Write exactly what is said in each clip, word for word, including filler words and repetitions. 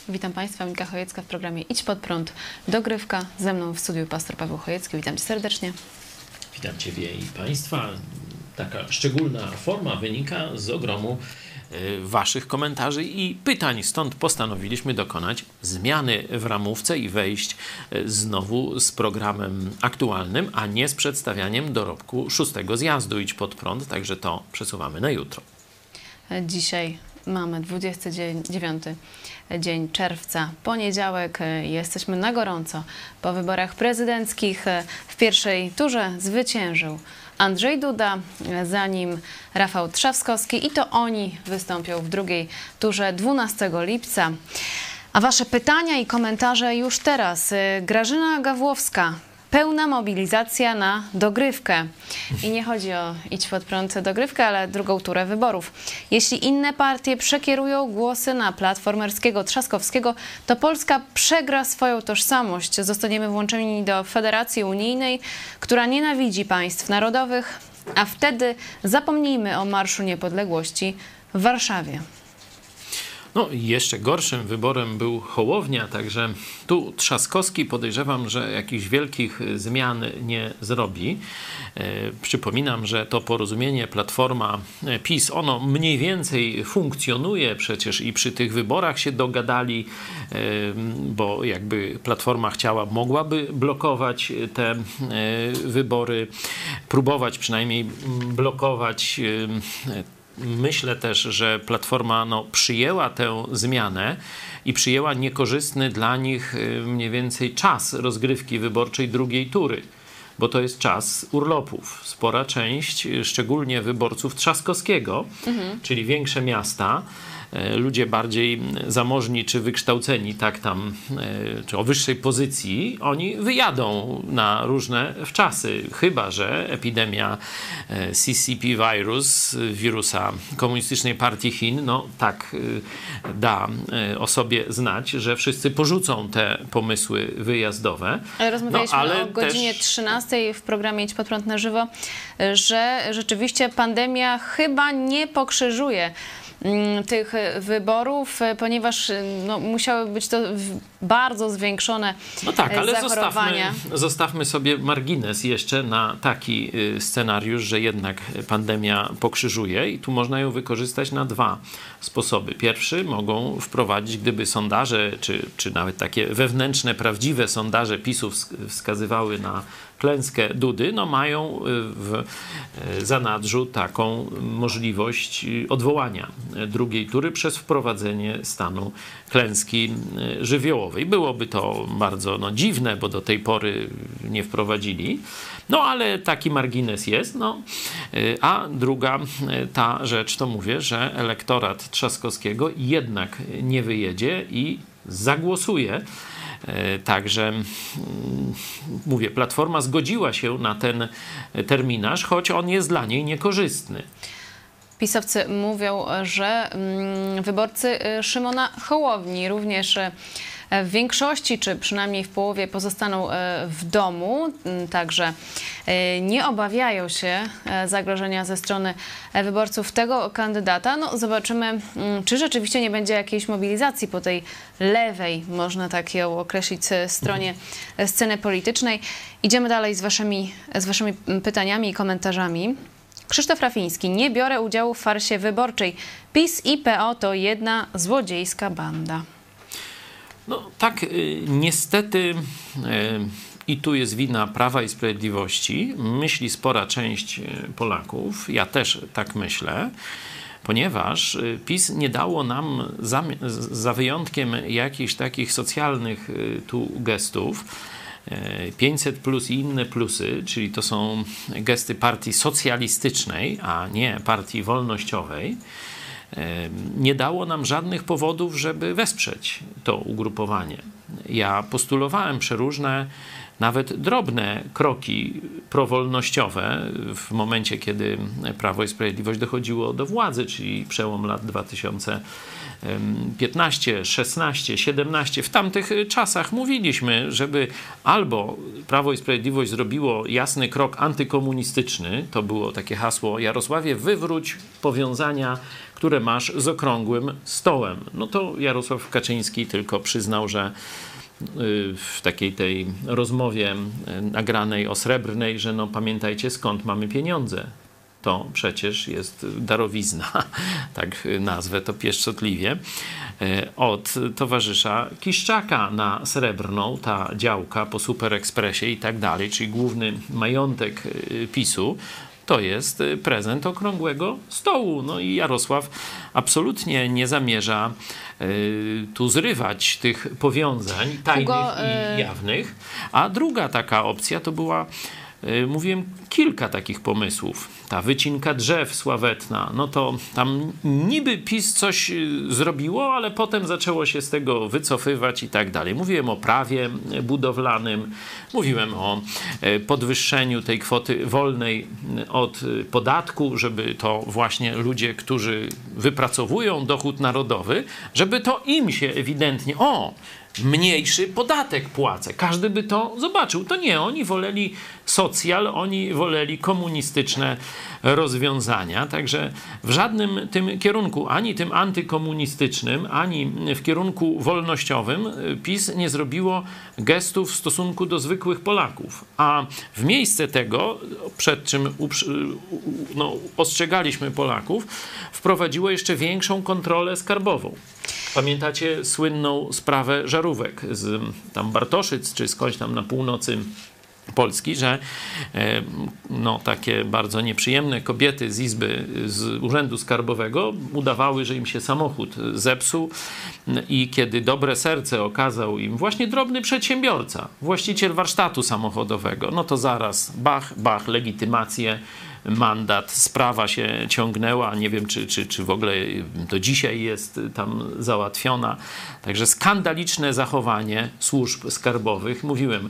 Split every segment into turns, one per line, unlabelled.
Witam Państwa, Monika Chojecka w programie Idź Pod Prąd, dogrywka. Ze mną w studiu pastor Paweł Chojecki. Witam Cię serdecznie.
Witam Ciebie i Państwa. Taka szczególna forma wynika z ogromu Waszych komentarzy i pytań. Stąd postanowiliśmy dokonać zmiany w ramówce i wejść znowu z programem aktualnym, a nie z przedstawianiem dorobku szóstego zjazdu Idź Pod Prąd. Także to przesuwamy na jutro.
Dzisiaj mamy dwudziesty dziewiąty dzień czerwca, poniedziałek. Jesteśmy na gorąco po wyborach prezydenckich. W pierwszej turze zwyciężył Andrzej Duda, za nim Rafał Trzaskowski i to oni wystąpią w drugiej turze dwunastego lipca. A Wasze pytania i komentarze już teraz. Grażyna Gawłowska. Pełna mobilizacja na dogrywkę. I nie chodzi o Idź Pod Prąd dogrywkę, ale drugą turę wyborów. Jeśli inne partie przekierują głosy na platformerskiego Trzaskowskiego, to Polska przegra swoją tożsamość. Zostaniemy włączeni do Federacji Unijnej, która nienawidzi państw narodowych, a wtedy zapomnijmy o Marszu Niepodległości w Warszawie.
No i jeszcze gorszym wyborem był Hołownia, także tu Trzaskowski podejrzewam, że jakichś wielkich zmian nie zrobi. E, przypominam, że to porozumienie Platforma PiS, ono mniej więcej funkcjonuje przecież i przy tych wyborach się dogadali, e, bo jakby Platforma chciała, mogłaby blokować te e, wybory, próbować przynajmniej blokować e, Myślę też, że Platforma no, przyjęła tę zmianę i przyjęła niekorzystny dla nich mniej więcej czas rozgrywki wyborczej drugiej tury, bo to jest czas urlopów. Spora część, szczególnie wyborców Trzaskowskiego, mhm. czyli większe miasta, ludzie bardziej zamożni czy wykształceni, tak tam, czy o wyższej pozycji, oni wyjadą na różne wczasy, chyba że epidemia C C P virus, wirusa Komunistycznej Partii Chin, no tak da o sobie znać, że wszyscy porzucą te pomysły wyjazdowe.
Ale rozmawialiśmy
no, ale
o godzinie
też...
trzynastej w programie Idź Pod Prąd na żywo, że rzeczywiście pandemia chyba nie pokrzyżuje tych wyborów, ponieważ no, musiały być to bardzo zwiększone
No tak, ale
zachorowania.
Zostawmy, zostawmy sobie margines jeszcze na taki scenariusz, że jednak pandemia pokrzyżuje i tu można ją wykorzystać na dwa sposoby. Pierwszy, mogą wprowadzić, gdyby sondaże, czy, czy nawet takie wewnętrzne, prawdziwe sondaże PiS-u wskazywały na klęskę Dudy, no mają w zanadrzu taką możliwość odwołania drugiej tury przez wprowadzenie stanu klęski żywiołowej. Byłoby to bardzo no, dziwne, bo do tej pory nie wprowadzili. No ale taki margines jest. No. A druga ta rzecz, to mówię, że elektorat Trzaskowskiego jednak nie wyjedzie i zagłosuje. Także mówię, Platforma zgodziła się na ten terminarz, choć on jest dla niej niekorzystny.
PiS-owcy mówią, że wyborcy Szymona Hołowni również w większości, czy przynajmniej w połowie pozostaną w domu, także nie obawiają się zagrożenia ze strony wyborców tego kandydata. No zobaczymy, czy rzeczywiście nie będzie jakiejś mobilizacji po tej lewej, można tak ją określić, stronie sceny politycznej. Idziemy dalej z waszymi, z waszymi pytaniami i komentarzami. Krzysztof Rafiński. Nie biorę udziału w farsie wyborczej. PiS i P O to jedna złodziejska banda.
No tak, y, niestety y, i tu jest wina Prawa i Sprawiedliwości. Myśli spora część Polaków. Ja też tak myślę. Ponieważ PiS nie dało nam, za, za wyjątkiem jakichś takich socjalnych y, tu gestów, pięćset plus i inne plusy, czyli to są gesty partii socjalistycznej, a nie partii wolnościowej, nie dało nam żadnych powodów, żeby wesprzeć to ugrupowanie. Ja postulowałem przeróżne nawet drobne kroki prowolnościowe w momencie, kiedy Prawo i Sprawiedliwość dochodziło do władzy, czyli przełom lat dwa tysiące piętnaście, szesnaście, siedemnaście. W tamtych czasach mówiliśmy, żeby albo Prawo i Sprawiedliwość zrobiło jasny krok antykomunistyczny, to było takie hasło: Jarosławie, wywróć powiązania, które masz z okrągłym stołem. No to Jarosław Kaczyński tylko przyznał, że w takiej tej rozmowie nagranej o Srebrnej, że no pamiętajcie, skąd mamy pieniądze. To przecież jest darowizna, tak nazwę to pieszczotliwie, od towarzysza Kiszczaka na Srebrną, ta działka po Superekspresie i tak dalej, czyli główny majątek PiSu, to jest prezent okrągłego stołu. No i Jarosław absolutnie nie zamierza y, tu zrywać tych powiązań tajnych
Hugo,
i jawnych. A druga taka opcja to była, y, mówiłem, kilka takich pomysłów. Ta wycinka drzew sławetna, no to tam niby PiS coś zrobiło, ale potem zaczęło się z tego wycofywać i tak dalej. Mówiłem o prawie budowlanym, mówiłem o podwyższeniu tej kwoty wolnej od podatku, żeby to właśnie ludzie, którzy wypracowują dochód narodowy, żeby to im się ewidentnie, o, mniejszy podatek płacę. Każdy by to zobaczył. To nie, oni woleli socjal, oni woleli komunistyczne rozwiązania. Także w żadnym tym kierunku, ani tym antykomunistycznym, ani w kierunku wolnościowym PiS nie zrobiło gestów w stosunku do zwykłych Polaków. A w miejsce tego, przed czym no, ostrzegaliśmy Polaków, wprowadziło jeszcze większą kontrolę skarbową. Pamiętacie słynną sprawę żarówek z tam Bartoszyc, czy skądś tam na północy Polski, że no, takie bardzo nieprzyjemne kobiety z izby, z Urzędu Skarbowego udawały, że im się samochód zepsuł i kiedy dobre serce okazał im właśnie drobny przedsiębiorca, właściciel warsztatu samochodowego, no to zaraz bach, bach, legitymację, mandat, sprawa się ciągnęła, nie wiem, czy, czy, czy w ogóle do dzisiaj jest tam załatwiona. Także skandaliczne zachowanie służb skarbowych. Mówiłem,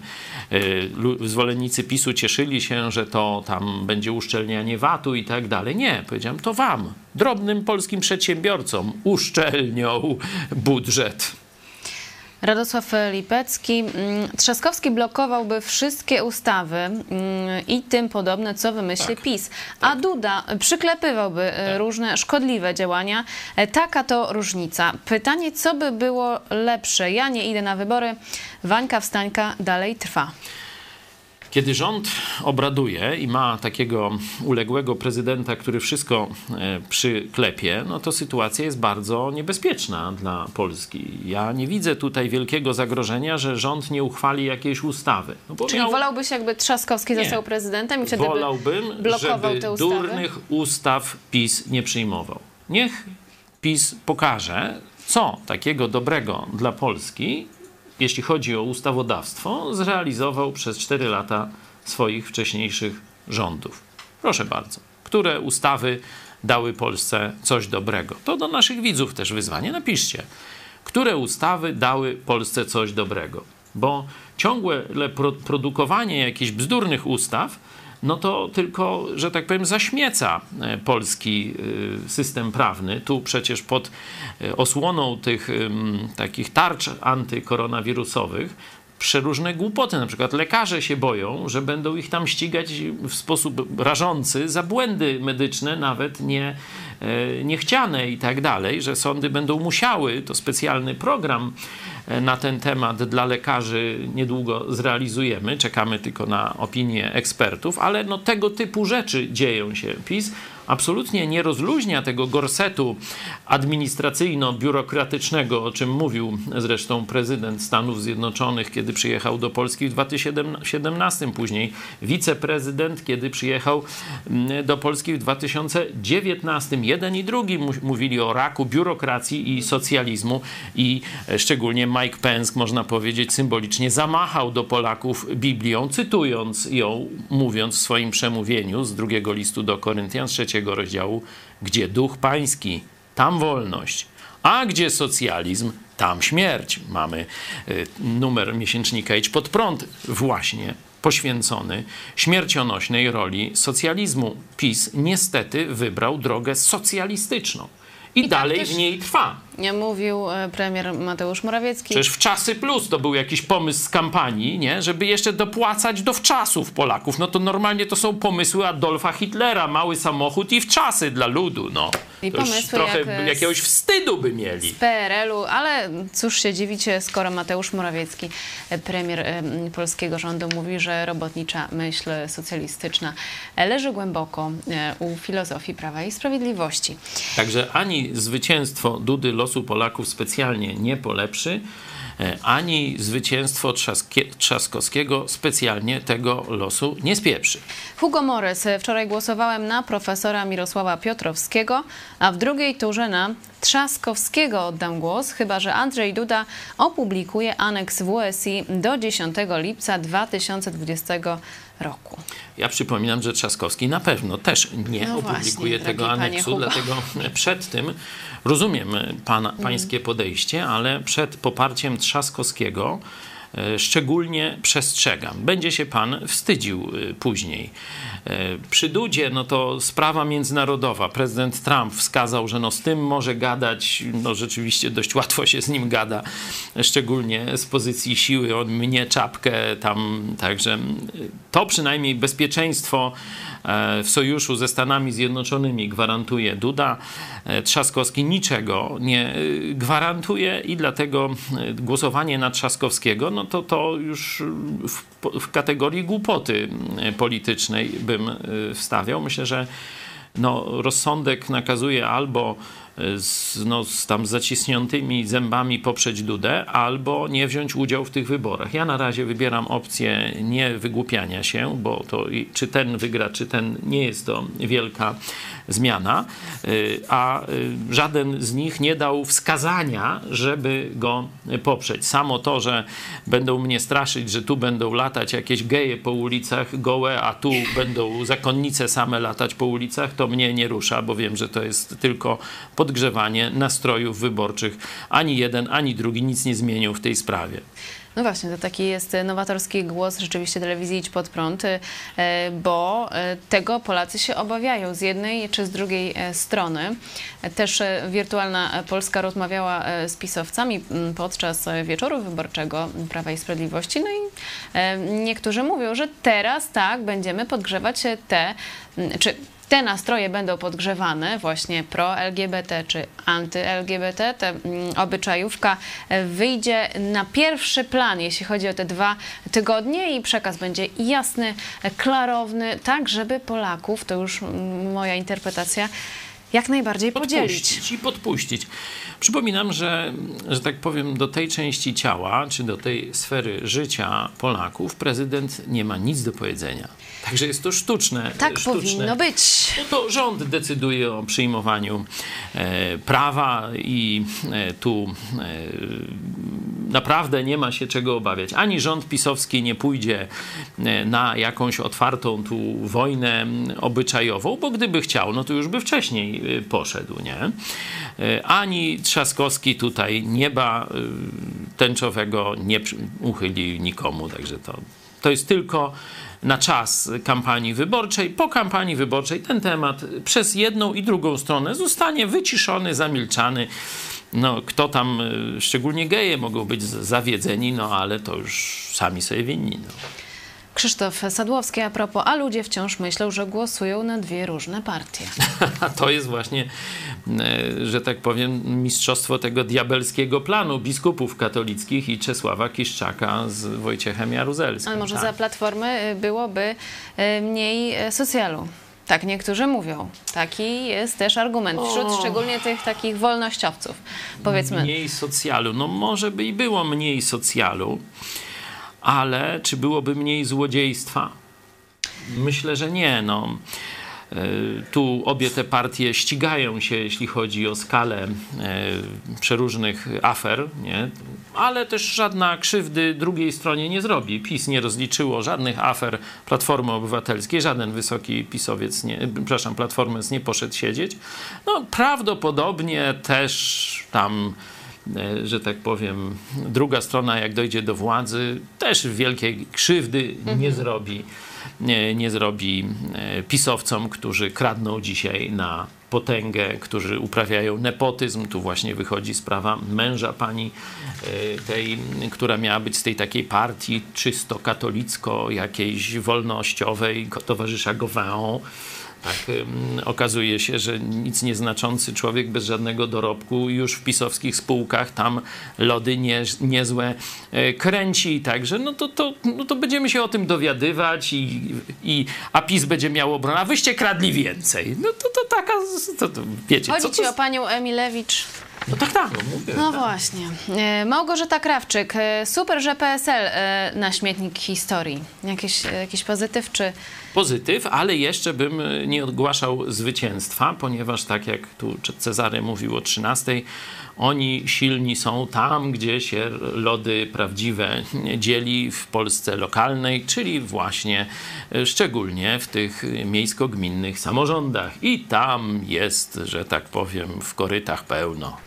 zwolennicy PiSu cieszyli się, że to tam będzie uszczelnianie vatu i tak dalej. Nie, powiedziałem, to wam, drobnym polskim przedsiębiorcom, uszczelnią budżet.
Radosław Lipecki. Trzaskowski blokowałby wszystkie ustawy i tym podobne, co wymyśli
tak,
PiS.
Tak.
A Duda przyklepywałby
tak.
różne szkodliwe działania. Taka to różnica. Pytanie, co by było lepsze? Ja nie idę na wybory. Wańka wstańka dalej trwa.
Kiedy rząd obraduje i ma takiego uległego prezydenta, który wszystko przyklepie, no to sytuacja jest bardzo niebezpieczna dla Polski. Ja nie widzę tutaj wielkiego zagrożenia, że rząd nie uchwali jakiejś ustawy. No bo
Czyli
miał...
wolałbyś, jakby Trzaskowski
Nie.
został prezydentem i wtedy
Wolałbym,
by blokował
żeby
te ustawy?
durnych ustaw PiS nie przyjmował. Niech PiS pokaże, co takiego dobrego dla Polski, jeśli chodzi o ustawodawstwo, zrealizował przez cztery lata swoich wcześniejszych rządów. Proszę bardzo. Które ustawy dały Polsce coś dobrego? To do naszych widzów też wyzwanie. Napiszcie. Które ustawy dały Polsce coś dobrego? Bo ciągłe pro- produkowanie jakichś bzdurnych ustaw, no to tylko, że tak powiem, zaśmieca polski system prawny. Tu przecież pod osłoną tych takich tarcz antykoronawirusowych przeróżne głupoty. Na przykład lekarze się boją, że będą ich tam ścigać w sposób rażący za błędy medyczne, nawet nie, niechciane i tak dalej, że sądy będą musiały, to specjalny program na ten temat dla lekarzy niedługo zrealizujemy, czekamy tylko na opinię ekspertów, ale no tego typu rzeczy dzieją się. PiS absolutnie nie rozluźnia tego gorsetu administracyjno-biurokratycznego, o czym mówił zresztą prezydent Stanów Zjednoczonych, kiedy przyjechał do Polski w dwa tysiące siedemnastym, później wiceprezydent, kiedy przyjechał do Polski w dwa tysiące dziewiętnastym. Jeden i drugi mówili o raku biurokracji i socjalizmu i szczególnie Mike Pence, można powiedzieć, symbolicznie zamachał do Polaków Biblią, cytując ją, mówiąc w swoim przemówieniu z drugiego listu do Koryntian, z trzeciego rozdziału, gdzie duch pański, tam wolność, A gdzie socjalizm, tam śmierć. Mamy y, numer miesięcznika Idź Pod Prąd właśnie poświęcony śmiercionośnej roli socjalizmu. PiS niestety wybrał drogę socjalistyczną i, I dalej w niej trwa.
Nie mówił premier Mateusz Morawiecki.
Przecież w Czasy Plus to był jakiś pomysł z kampanii, nie? Żeby jeszcze dopłacać do wczasów Polaków. No to normalnie to są pomysły Adolfa Hitlera. Mały samochód i wczasy dla ludu. No.
I
to już
pomysły
trochę
jak
jakiegoś wstydu by mieli.
Z P R L-u, ale cóż się dziwicie, skoro Mateusz Morawiecki, premier polskiego rządu, mówi, że robotnicza myśl socjalistyczna leży głęboko u filozofii Prawa i Sprawiedliwości.
Także ani zwycięstwo Dudy losu Polaków specjalnie nie polepszy, ani zwycięstwo Trzaskowskiego specjalnie tego losu nie spieprzy.
Hugo Morris. Wczoraj głosowałem na profesora Mirosława Piotrowskiego, a w drugiej turze na Trzaskowskiego oddam głos, chyba że Andrzej Duda opublikuje aneks W S I do dziesiątego lipca dwa tysiące dwudziestego roku.
Ja przypominam, że Trzaskowski na pewno też nie
no
opublikuje
właśnie,
tego aneksu, dlatego przed tym rozumiem pana, pańskie podejście, ale przed poparciem Trzaskowskiego szczególnie przestrzegam. Będzie się pan wstydził później. Przy Dudzie, no to sprawa międzynarodowa. Prezydent Trump wskazał, że no z tym może gadać, no rzeczywiście dość łatwo się z nim gada, szczególnie z pozycji siły. On mnie czapkę tam, także to przynajmniej bezpieczeństwo w sojuszu ze Stanami Zjednoczonymi gwarantuje Duda. Trzaskowski niczego nie gwarantuje i dlatego głosowanie na Trzaskowskiego, no to to już w, w kategorii głupoty politycznej bym wstawiał. Myślę, że no, rozsądek nakazuje albo z, no, z tam zaciśniętymi zębami poprzeć Dudę, albo nie wziąć udziału w tych wyborach. Ja na razie wybieram opcję nie wygłupiania się, bo to czy ten wygra, czy ten, nie jest to wielka zmiana, a żaden z nich nie dał wskazania, żeby go poprzeć. Samo to, że będą mnie straszyć, że tu będą latać jakieś geje po ulicach gołe, a tu będą zakonnice same latać po ulicach, to mnie nie rusza, bo wiem, że to jest tylko podgrzewanie nastrojów wyborczych. Ani jeden, ani drugi nic nie zmienią w tej sprawie.
No właśnie, to taki jest nowatorski głos rzeczywiście telewizji Idź Pod Prąd, bo tego Polacy się obawiają z jednej czy z drugiej strony. Też Wirtualna Polska rozmawiała z pisowcami podczas wieczoru wyborczego Prawa i Sprawiedliwości. No i niektórzy mówią, że teraz tak będziemy podgrzewać te, czy te nastroje będą podgrzewane, właśnie pro-L G B T czy anty-L G B T. Ta obyczajówka wyjdzie na pierwszy plan, jeśli chodzi o te dwa tygodnie i przekaz będzie jasny, klarowny, tak żeby Polaków, to już moja interpretacja, jak najbardziej podzielić.
Podpuścić i podpuścić. Przypominam, że, że tak powiem, do tej części ciała, czy do tej sfery życia Polaków prezydent nie ma nic do powiedzenia. Także jest to sztuczne.
Tak
sztuczne.
powinno być.
No to rząd decyduje o przyjmowaniu e, prawa i e, tu e, naprawdę nie ma się czego obawiać. Ani rząd pisowski nie pójdzie na jakąś otwartą tu wojnę obyczajową, bo gdyby chciał, no to już by wcześniej poszedł, nie? Ani Trzaskowski tutaj nieba tęczowego nie uchyli nikomu, także to, to jest tylko na czas kampanii wyborczej. Po kampanii wyborczej ten temat przez jedną i drugą stronę zostanie wyciszony, zamilczany. No, kto tam, szczególnie geje mogą być zawiedzeni, no ale to już sami sobie winni. No.
Krzysztof Sadłowski a propos, a ludzie wciąż myślą, że głosują na dwie różne partie.
To jest właśnie, że tak powiem, mistrzostwo tego diabelskiego planu biskupów katolickich i Czesława Kiszczaka z Wojciechem Jaruzelskim.
Ale może
tak.
za Platformy byłoby mniej socjalu. Tak niektórzy mówią. Taki jest też argument wśród o. szczególnie tych takich wolnościowców, powiedzmy.
Mniej socjalu. No może by i było mniej socjalu, ale czy byłoby mniej złodziejstwa? Myślę, że nie. No. Tu obie te partie ścigają się, jeśli chodzi o skalę przeróżnych afer. Nie? ale też żadna krzywdy drugiej stronie nie zrobi. PiS nie rozliczyło żadnych afer Platformy Obywatelskiej, żaden wysoki pisowiec, nie, przepraszam, Platformec nie poszedł siedzieć. No prawdopodobnie też tam, że tak powiem, druga strona jak dojdzie do władzy, też wielkiej krzywdy mhm. nie zrobi. Nie, nie zrobi pisowcom, którzy kradną dzisiaj na potęgę, którzy uprawiają nepotyzm. Tu właśnie wychodzi sprawa męża pani tej, która miała być z tej takiej partii czysto katolicko, jakiejś wolnościowej, towarzysza Gauvain. Tak, okazuje się, że nic nieznaczący człowiek bez żadnego dorobku już w pisowskich spółkach tam lody nie, niezłe kręci. Także no to, to, no to będziemy się o tym dowiadywać i, i a PiS będzie miał obronę. A wyście kradli więcej. No to, to taka, to, to wiecie.
Chodzi
co
ci
to...
o panią Emilewicz.
No tak, tak, no mówię.
No
tak.
właśnie. Małgorzata Krawczyk. Super, że P S L na śmietnik historii. Jakiś, jakiś pozytyw czy...
Pozytyw, ale jeszcze bym nie ogłaszał zwycięstwa, ponieważ tak jak tu Cezary mówił o trzynastej, oni silni są tam, gdzie się lody prawdziwe dzieli w Polsce lokalnej, czyli właśnie szczególnie w tych miejsko-gminnych samorządach. I tam jest, że tak powiem, w korytach pełno.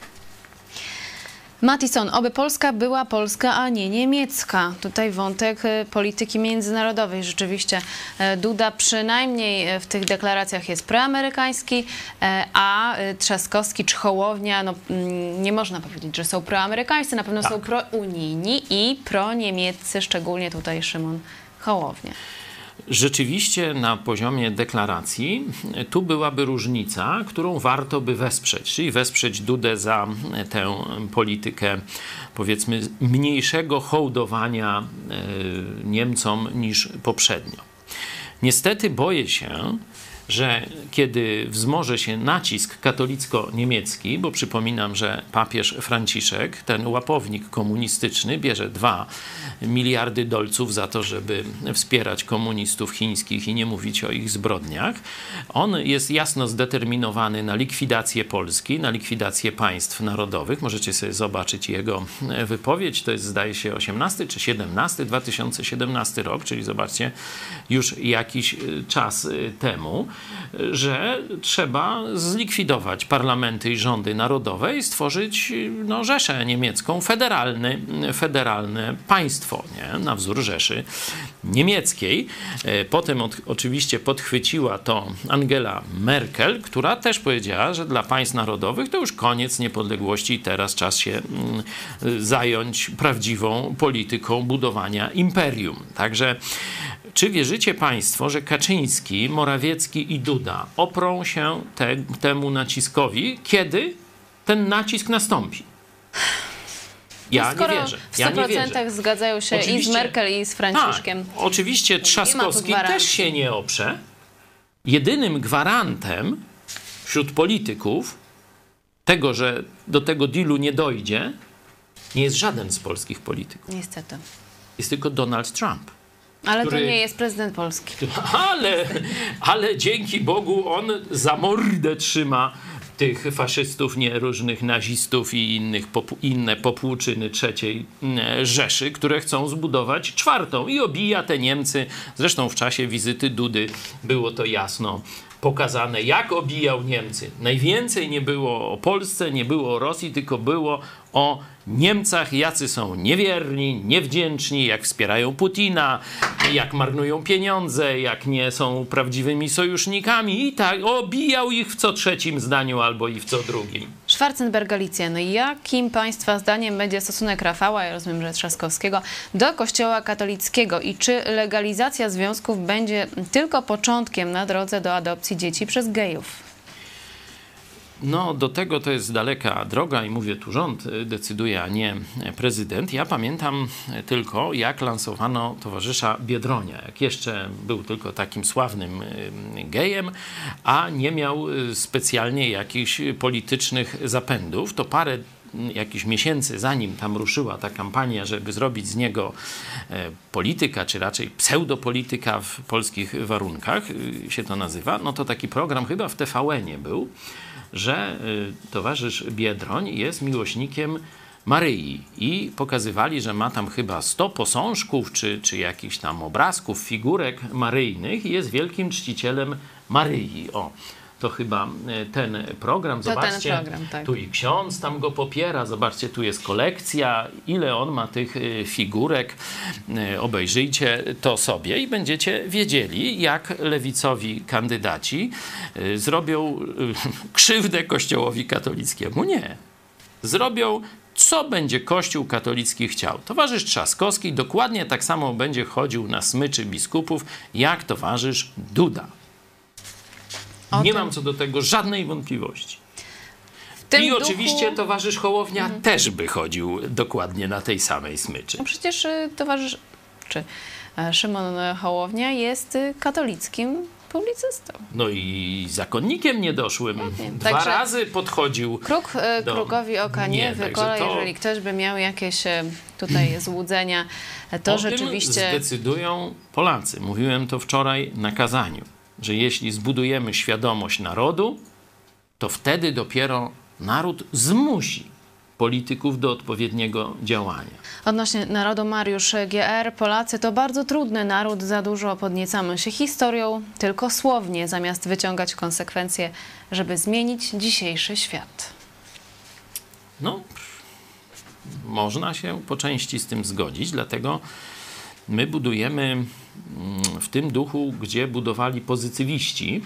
Mattison, oby Polska była polska, a nie niemiecka. Tutaj wątek polityki międzynarodowej. Rzeczywiście Duda przynajmniej w tych deklaracjach jest proamerykański, a Trzaskowski czy Hołownia, no nie można powiedzieć, że są proamerykańscy, na pewno tak. są prounijni i proniemieccy, szczególnie tutaj Szymon Hołownia.
Rzeczywiście na poziomie deklaracji tu byłaby różnica, którą warto by wesprzeć, czyli wesprzeć Dudę za tę politykę, powiedzmy, mniejszego hołdowania Niemcom niż poprzednio. Niestety boję się, że kiedy wzmoże się nacisk katolicko-niemiecki, bo przypominam, że papież Franciszek, ten łapownik komunistyczny, bierze dwa miliardy dolców za to, żeby wspierać komunistów chińskich i nie mówić o ich zbrodniach. On jest jasno zdeterminowany na likwidację Polski, na likwidację państw narodowych. Możecie sobie zobaczyć jego wypowiedź. To jest, zdaje się, osiemnasty czy siedemnasty, dwa tysiące siedemnasty rok, czyli zobaczcie, już jakiś czas temu, że trzeba zlikwidować parlamenty i rządy narodowe i stworzyć no, Rzeszę niemiecką, federalny, federalne państwo, nie? Na wzór Rzeszy niemieckiej. Potem od, oczywiście podchwyciła to Angela Merkel, która też powiedziała, że dla państw narodowych to już koniec niepodległości i teraz czas się mm, zająć prawdziwą polityką budowania imperium. Także czy wierzycie państwo, że Kaczyński, Morawiecki i Duda oprą się te, temu naciskowi, kiedy ten nacisk nastąpi? Ja
no
nie wierzę.
W
ja
stu procentach zgadzają się oczywiście, i z Merkel, i z Franciszkiem.
Tak, oczywiście Trzaskowski też się nie oprze. Jedynym gwarantem wśród polityków tego, że do tego dealu nie dojdzie, nie jest żaden z polskich polityków.
Niestety.
Jest tylko Donald Trump.
Ale
który...
to nie jest prezydent Polski.
Ale, ale dzięki Bogu on za mordę trzyma tych faszystów, nie różnych nazistów i innych popu, inne popłuczyny trzeciej Rzeszy, które chcą zbudować czwartą i obija te Niemcy. Zresztą w czasie wizyty Dudy było to jasno pokazane, jak obijał Niemcy. Najwięcej nie było o Polsce, nie było o Rosji, tylko było o Niemcach, jacy są niewierni, niewdzięczni, jak wspierają Putina, jak marnują pieniądze, jak nie są prawdziwymi sojusznikami i tak obijał ich w co trzecim zdaniu albo i w co drugim.
Schwarzenberg, Galicja. No jakim państwa zdaniem będzie stosunek Rafała, ja rozumiem, że Trzaskowskiego, do Kościoła katolickiego i czy legalizacja związków będzie tylko początkiem na drodze do adopcji dzieci przez gejów?
No, do tego to jest daleka droga i mówię, tu rząd decyduje, a nie prezydent. Ja pamiętam tylko, jak lansowano towarzysza Biedronia, jak jeszcze był tylko takim sławnym gejem, a nie miał specjalnie jakichś politycznych zapędów. To parę jakichś miesięcy zanim tam ruszyła ta kampania, żeby zrobić z niego polityka, czy raczej pseudopolityka w polskich warunkach, się to nazywa, no to taki program chyba w T V N-ie był, że towarzysz Biedroń jest miłośnikiem Maryi i pokazywali, że ma tam chyba sto posążków, czy, czy jakichś tam obrazków, figurek maryjnych i jest wielkim czcicielem Maryi. O, to chyba ten program. Zobaczcie,
ten program, tak.
Tu i ksiądz tam go popiera. Zobaczcie, tu jest kolekcja. Ile on ma tych figurek. Obejrzyjcie to sobie i będziecie wiedzieli, jak lewicowi kandydaci zrobią krzywdę Kościołowi katolickiemu. Nie. Zrobią, co będzie Kościół katolicki chciał. Towarzysz Trzaskowski dokładnie tak samo będzie chodził na smyczy biskupów, jak towarzysz Duda.
O
Nie
tym.
mam co do tego żadnej wątpliwości.
W tym
I
duchu...
oczywiście towarzysz Hołownia mhm. też by chodził dokładnie na tej samej smyczy.
No przecież y, towarzysz, czy y, Szymon Hołownia jest y, katolickim publicystą.
No i zakonnikiem niedoszłym.
Pewnie.
Dwa
Także
razy podchodził
Kruk y,
do...
krukowi oka nie,
Nie,
wykola.
także to-
Jeżeli ktoś by miał jakieś y, tutaj złudzenia, to
O
rzeczywiście...
tym zdecydują Polacy. Mówiłem to wczoraj na kazaniu, że jeśli zbudujemy świadomość narodu, to wtedy dopiero naród zmusi polityków do odpowiedniego działania.
Odnośnie narodu Mariusz G R, Polacy to bardzo trudny naród, za dużo podniecamy się historią, tylko słownie, zamiast wyciągać konsekwencje, żeby zmienić dzisiejszy świat.
No, można się po części z tym zgodzić, dlatego my budujemy w tym duchu, gdzie budowali pozytywiści,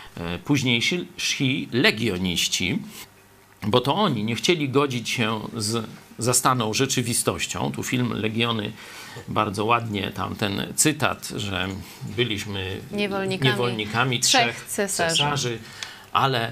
późniejsi legioniści, bo to oni nie chcieli godzić się z zastaną rzeczywistością. Tu film Legiony bardzo ładnie, tam ten cytat, że byliśmy
Niewolnikami,
niewolnikami
trzech
trzech
cesarzy.
cesarzy, ale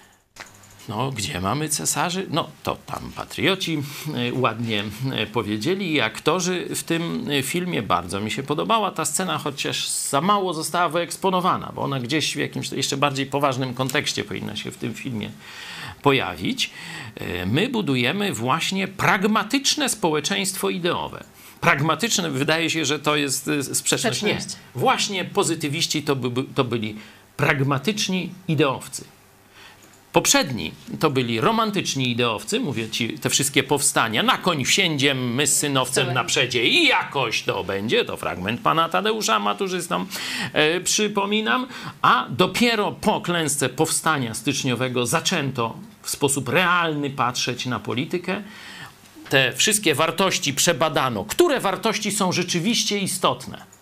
no, gdzie mamy cesarzy? No, to tam patrioci y, ładnie y, powiedzieli. I aktorzy w tym y, filmie, bardzo mi się podobała ta scena, chociaż za mało została wyeksponowana, bo ona gdzieś w jakimś jeszcze bardziej poważnym kontekście powinna się w tym filmie pojawić. Y, my budujemy właśnie pragmatyczne społeczeństwo ideowe. Pragmatyczne, wydaje się, że to jest y, sprzeczność. Nie.
Sprzeczność.
Właśnie pozytywiści to, by, to byli pragmatyczni ideowcy. Poprzedni to byli romantyczni ideowcy, mówię ci, te wszystkie powstania, na koń wsiędziem, my z synowcem na przedzie i jakoś to będzie, to fragment pana Tadeusza Maturzystom e, przypominam, a dopiero po klęsce powstania styczniowego zaczęto w sposób realny patrzeć na politykę. Te wszystkie wartości przebadano. Które wartości są rzeczywiście istotne?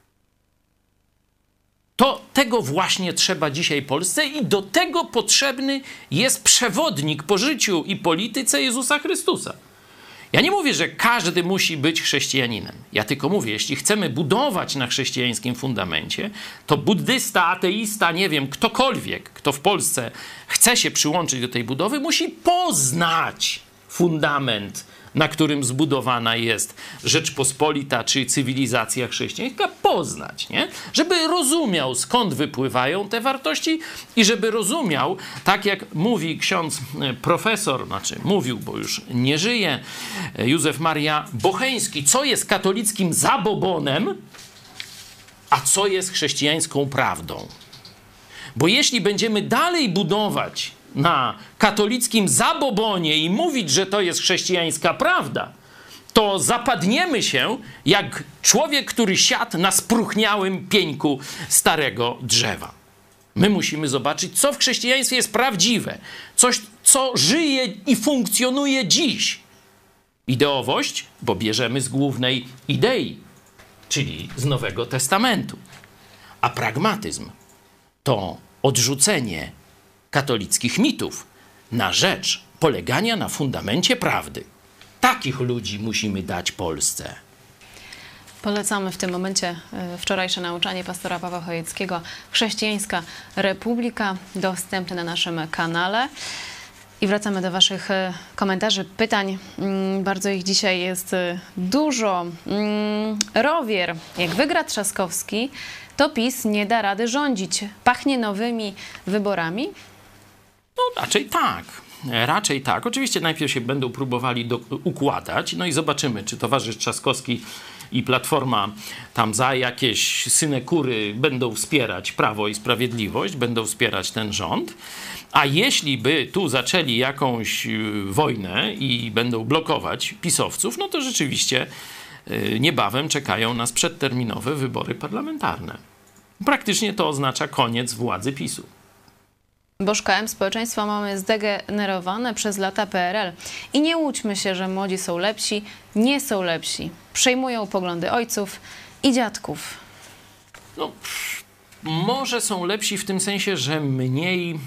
To tego właśnie trzeba dzisiaj Polsce i do tego potrzebny jest przewodnik po życiu i polityce Jezusa Chrystusa. Ja nie mówię, że każdy musi być chrześcijaninem. Ja tylko mówię, jeśli chcemy budować na chrześcijańskim fundamencie, to buddysta, ateista, nie wiem, ktokolwiek, kto w Polsce chce się przyłączyć do tej budowy, musi poznać fundament, na którym zbudowana jest Rzeczpospolita czy cywilizacja chrześcijańska, poznać, nie? Żeby rozumiał, skąd wypływają te wartości i żeby rozumiał, tak jak mówi ksiądz profesor, znaczy mówił, bo już nie żyje, Józef Maria Bocheński, co jest katolickim zabobonem, a co jest chrześcijańską prawdą. Bo jeśli będziemy dalej budować na katolickim zabobonie i mówić, że to jest chrześcijańska prawda, to zapadniemy się jak człowiek, który siadł na spróchniałym pieńku starego drzewa. My musimy zobaczyć, co w chrześcijaństwie jest prawdziwe, coś, co żyje i funkcjonuje dziś. Ideowość, bo bierzemy z głównej idei, czyli z Nowego Testamentu. A pragmatyzm to odrzucenie katolickich mitów na rzecz polegania na fundamencie prawdy. Takich ludzi musimy dać Polsce.
Polecamy w tym momencie wczorajsze nauczanie pastora Pawła Chojeckiego Chrześcijańska Republika, dostępne na naszym kanale. I wracamy do waszych komentarzy, pytań. Bardzo ich dzisiaj jest dużo. Rowier, jak wygra Trzaskowski, to PiS nie da rady rządzić. Pachnie nowymi wyborami?
No raczej tak. raczej tak. Oczywiście najpierw się będą próbowali do, układać, no i zobaczymy, czy towarzysz Trzaskowski i Platforma tam za jakieś synekury będą wspierać Prawo i Sprawiedliwość, będą wspierać ten rząd. A jeśli by tu zaczęli jakąś wojnę i będą blokować pisowców, no to rzeczywiście niebawem czekają nas przedterminowe wybory parlamentarne. Praktycznie to oznacza koniec władzy PiSu.
Bożkałem społeczeństwo mamy zdegenerowane przez lata P R L. I nie łudźmy się, że młodzi są lepsi. Nie są lepsi. Przejmują poglądy ojców i dziadków.
No, może są lepsi w tym sensie, że mniej, e,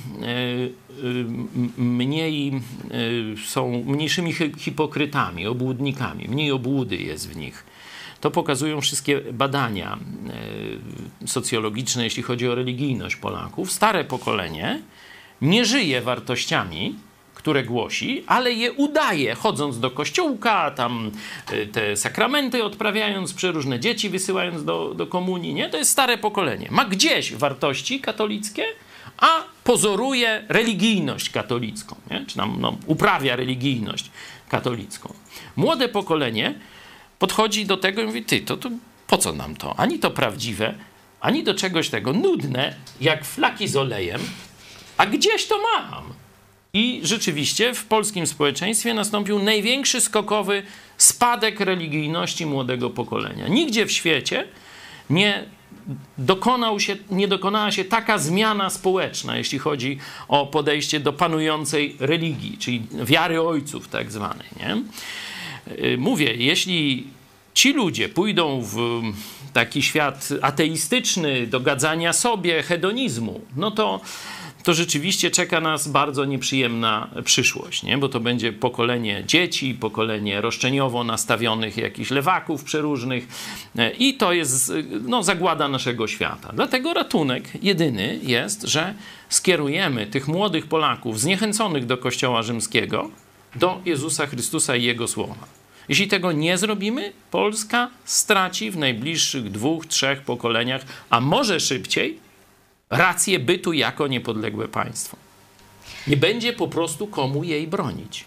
e, mniej e, są mniejszymi hipokrytami, obłudnikami. Mniej obłudy jest w nich. To pokazują wszystkie badania e, socjologiczne, jeśli chodzi o religijność Polaków. Stare pokolenie nie żyje wartościami, które głosi, ale je udaje, chodząc do kościołka, tam e, te sakramenty odprawiając, przeróżne dzieci wysyłając do, do komunii. Nie? To jest stare pokolenie. Ma gdzieś wartości katolickie, a pozoruje religijność katolicką. Nie? Czy nam no, uprawia religijność katolicką. Młode pokolenie podchodzi do tego i mówi, ty, to, to po co nam to? Ani to prawdziwe, ani do czegoś tego nudne, jak flaki z olejem, a gdzieś to mam. I rzeczywiście w polskim społeczeństwie nastąpił największy skokowy spadek religijności młodego pokolenia. Nigdzie w świecie nie, dokonał się, nie dokonała się taka zmiana społeczna, jeśli chodzi o podejście do panującej religii, czyli wiary ojców tak zwanej, nie? Mówię, jeśli ci ludzie pójdą w taki świat ateistyczny, do gadzania sobie, hedonizmu, no to, to rzeczywiście czeka nas bardzo nieprzyjemna przyszłość, nie? Bo to będzie pokolenie dzieci, pokolenie roszczeniowo nastawionych jakichś lewaków przeróżnych i to jest no, zagłada naszego świata. Dlatego ratunek jedyny jest, że skierujemy tych młodych Polaków zniechęconych do Kościoła Rzymskiego do Jezusa Chrystusa i Jego Słowa. Jeśli tego nie zrobimy, Polska straci w najbliższych dwóch, trzech pokoleniach, a może szybciej, rację bytu jako niepodległe państwo. Nie będzie po prostu komu jej bronić.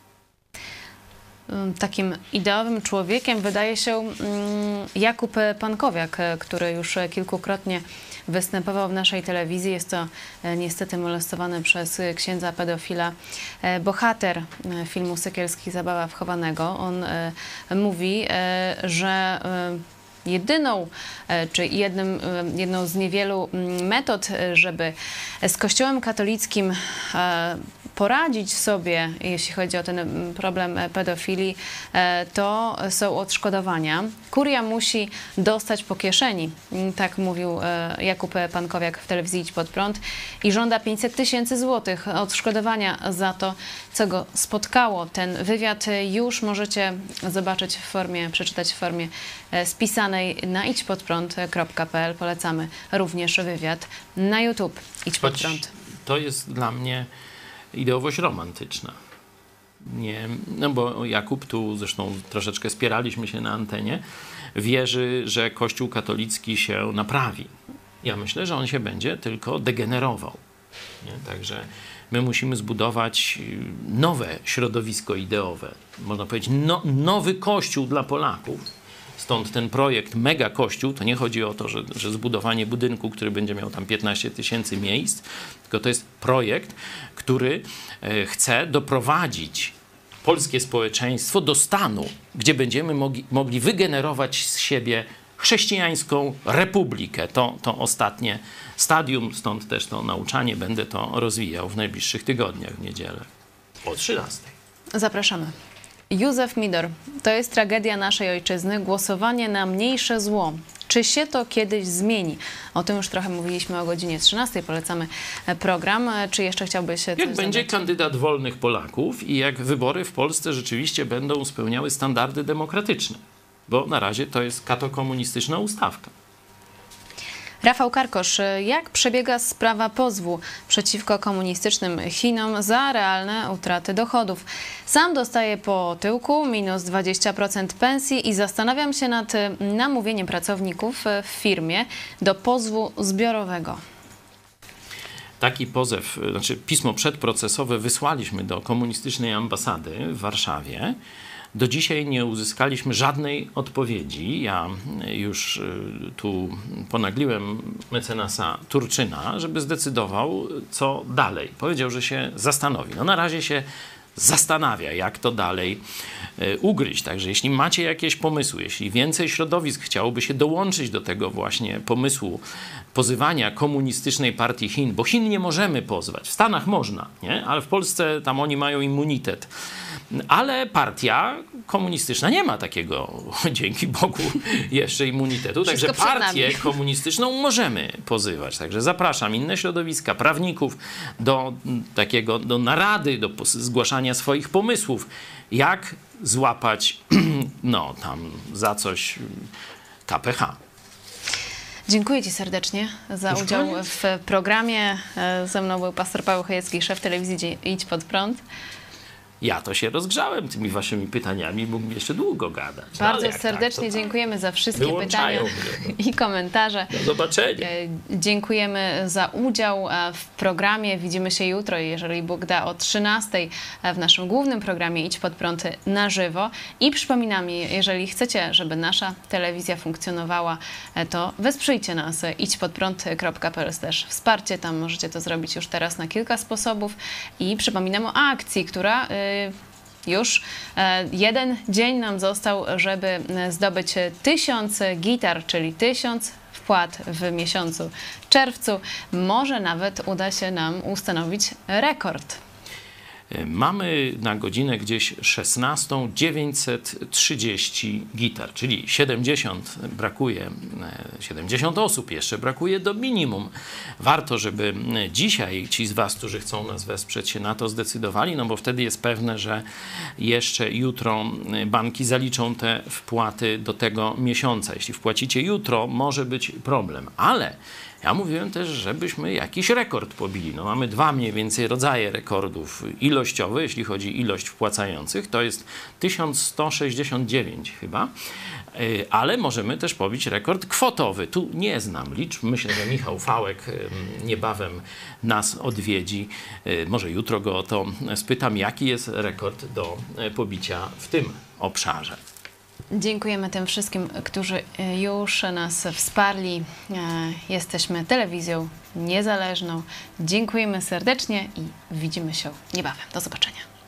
Takim ideowym człowiekiem wydaje się Jakub Pankowiak, który już kilkukrotnie występował w naszej telewizji. Jest to niestety molestowany przez księdza pedofila bohater filmu Sekielski Zabawa wchowanego. On mówi, że jedyną, czy jednym, jedną z niewielu metod, żeby z Kościołem katolickim poradzić sobie, jeśli chodzi o ten problem pedofilii, to są odszkodowania. Kuria musi dostać po kieszeni, tak mówił Jakub Pankowiak w telewizji Idź Pod Prąd, i żąda pięćset tysięcy złotych odszkodowania za to, co go spotkało. Ten wywiad już możecie zobaczyć w formie, przeczytać w formie spisanej na idź pod prąd kropka p l. Polecamy również wywiad na YouTube Idź Pod Prąd.
To jest dla mnie ideowość romantyczna. Nie, no bo Jakub, tu zresztą troszeczkę spieraliśmy się na antenie, wierzy, że Kościół katolicki się naprawi. Ja myślę, że on się będzie tylko degenerował. Nie? Także my musimy zbudować nowe środowisko ideowe. Można powiedzieć no, nowy Kościół dla Polaków. Stąd ten projekt Mega Kościół, to nie chodzi o to, że, że zbudowanie budynku, który będzie miał tam piętnaście tysięcy miejsc, tylko to jest projekt, który chce doprowadzić polskie społeczeństwo do stanu, gdzie będziemy mogli, mogli wygenerować z siebie chrześcijańską republikę. To, to ostatnie stadium, stąd też to nauczanie, będę to rozwijał w najbliższych tygodniach, w niedzielę o trzynastej.
Zapraszamy. Józef Midor. To jest tragedia naszej ojczyzny. Głosowanie na mniejsze zło. Czy się to kiedyś zmieni? O tym już trochę mówiliśmy o godzinie trzynastej. Polecamy program. Czy jeszcze chciałbyś coś
Jak będzie
zadać?
kandydat wolnych Polaków i jak wybory w Polsce rzeczywiście będą spełniały standardy demokratyczne. Bo na razie to jest katokomunistyczna ustawka.
Rafał Karkosz, jak przebiega sprawa pozwu przeciwko komunistycznym Chinom za realne utraty dochodów? Sam dostaję po tyłku minus dwadzieścia procent pensji i zastanawiam się nad namówieniem pracowników w firmie do pozwu zbiorowego.
taki pozew, znaczy pismo przedprocesowe wysłaliśmy do komunistycznej ambasady w Warszawie. Do dzisiaj nie uzyskaliśmy żadnej odpowiedzi. Ja już tu ponagliłem mecenasa Turczyna, żeby zdecydował, co dalej. Powiedział, że się zastanowi. No na razie się zastanawia, jak to dalej ugryźć. Także jeśli macie jakieś pomysły, jeśli więcej środowisk chciałoby się dołączyć do tego właśnie pomysłu pozywania komunistycznej partii Chin, bo Chin nie możemy pozwać. W Stanach można, nie? Ale w Polsce tam oni mają immunitet. Ale partia komunistyczna nie ma takiego, dzięki Bogu, jeszcze immunitetu. Także
Wszystko przed
partię
nami.
komunistyczną możemy pozywać. Także zapraszam inne środowiska, prawników do takiego, do narady, do zgłaszania swoich pomysłów, jak złapać, no tam za coś K P H.
Dziękuję Ci serdecznie za
Już
udział
koniec?
w programie. Ze mną był pastor Paweł Chojecki, szef telewizji Idź Pod Prąd.
Ja to się rozgrzałem tymi waszymi pytaniami, mógłbym jeszcze długo gadać. No,
Bardzo
ale jak
serdecznie
tak, to
dziękujemy za wszystkie
Wyłączają
pytania
mnie,
i komentarze.
Do zobaczenia.
E, Dziękujemy za udział e, w programie. Widzimy się jutro, jeżeli Bóg da, o trzynastej w naszym głównym programie Idź Pod Prąd na żywo. I przypominam, jeżeli chcecie, żeby nasza telewizja funkcjonowała, e, to wesprzyjcie nas. idź pod prąd kropka p l slash wsparcie. Tam możecie to zrobić już teraz na kilka sposobów. I przypominam o akcji, która y, już e, jeden dzień nam został, żeby e, zdobyć tysiąc gitar, czyli tysiąc wpłat w miesiącu czerwcu. Może nawet uda się nam ustanowić rekord.
Mamy na godzinę gdzieś szesnastą dziewięćset trzydzieści gitar, czyli siedemdziesiąt brakuje, siedemdziesiąt osób jeszcze brakuje do minimum. Warto, żeby dzisiaj ci z was, którzy chcą nas wesprzeć, się na to zdecydowali, no bo wtedy jest pewne, że jeszcze jutro banki zaliczą te wpłaty do tego miesiąca. Jeśli wpłacicie jutro, może być problem, ale ja mówiłem też, żebyśmy jakiś rekord pobili. No mamy dwa mniej więcej rodzaje rekordów ilościowe, jeśli chodzi o ilość wpłacających. To jest tysiąc sto sześćdziesiąt dziewięć chyba, ale możemy też pobić rekord kwotowy. Tu nie znam liczb. Myślę, że Michał Fałek niebawem nas odwiedzi. Może jutro go o to spytam, jaki jest rekord do pobicia w tym obszarze.
Dziękujemy tym wszystkim, którzy już nas wsparli. Jesteśmy telewizją niezależną. Dziękujemy serdecznie i widzimy się niebawem. Do zobaczenia.